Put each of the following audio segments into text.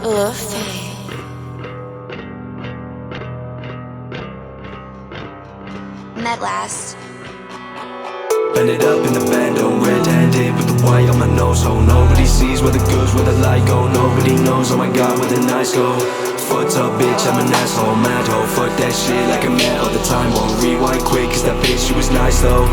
Luffy. Met last. Bend it up in the bando, red-handed with the white on my nose. Oh, nobody sees where the goods, where the light go. Nobody knows, oh my god, where the nights go. Fucked up bitch, I'm an asshole, mad hoe. Fuck that shit like I'm mad all the time. Won't rewind quick, cause that bitch, she was nice though.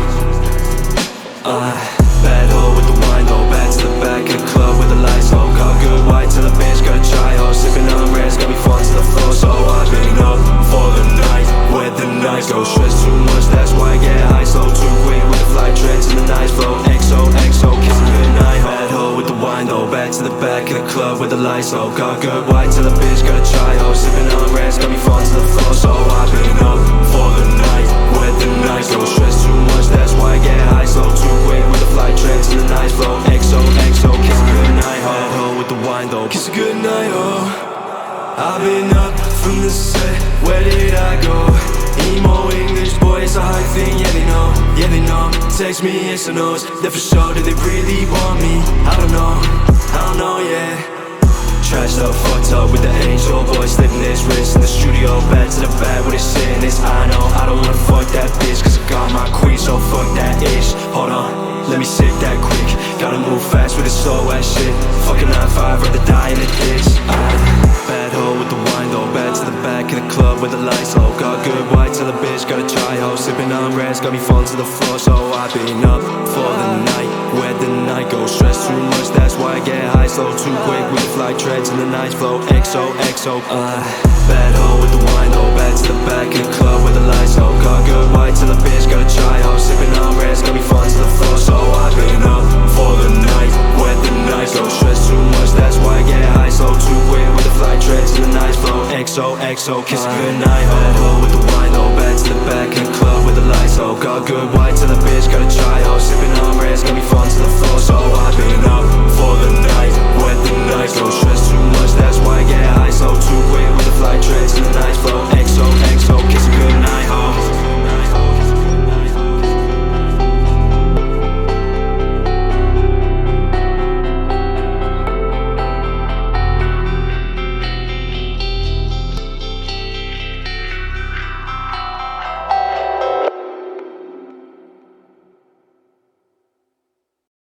Bad hoe with the wine though. Back to the back of the club with the lights low. Got good white till the bitch got try ho. Sipping on reds, got me falling to the floor. So I've been up for the night, where the nights go. Stress too much, that's why I get high slow. Too quick with the flight trends and the nice flow. XOXO, kissing goodnight ho. Bad hoe with the wine though. Back to the back of the club with the lights low. Got good white till the bitch got try ho. Sipping on reds, got me falling to the floor. So I've been up for the night, where the nights go. Stress too much, that's why I get high slow. Too quick with the flight trends and the nice flow. XOXO, kiss a goodnight ho. Bad hoe with the wine though. Kiss a goodnight ho. I've been up from the set, where did I go? Emo English boy, it's a high thing, yeah they know. Text me yes or no's, they're for sure, do they really want me? I don't know, yeah. Trashed up, fucked up with the angel boy, slitting his wrist in the studio. Back to the bag with his sitting this, I know. I don't wanna fuck that bitch, cause I got my queen, so fuck that ish. Hold on, let me sit that quick. Gotta move fast with this slow ass shit. Fucking 9-5, rather die in a ditch. Bad hoe with the wine though. Back to the back of the club with the lights low. Got good white till the bitch got a try ho. Sipping on reds, got me falling to the floor. So I've been up for the night, where the night goes. Stress too much, that's why I get high slow. Too quick with the flight treads and the nice flow. XOXO. Bad hoe with the wine though. Back to the back of the club with the lights low. Got good white till the bitch got a try ho. Sipping on reds, got me falling to the floor. So I've been up for the night, where the nights go. Stress too much, that's why I get high slow. Too quick with the flight trends and the nice flow. XOXO, kiss a goodnight ho. Bad hoe with the wine though. Back to the back of the club with the lights low. Got good white till the bitch got a try ho. Sipping on reds, got me falling to the floor. So I've been up for the night, where the nights go. Stress too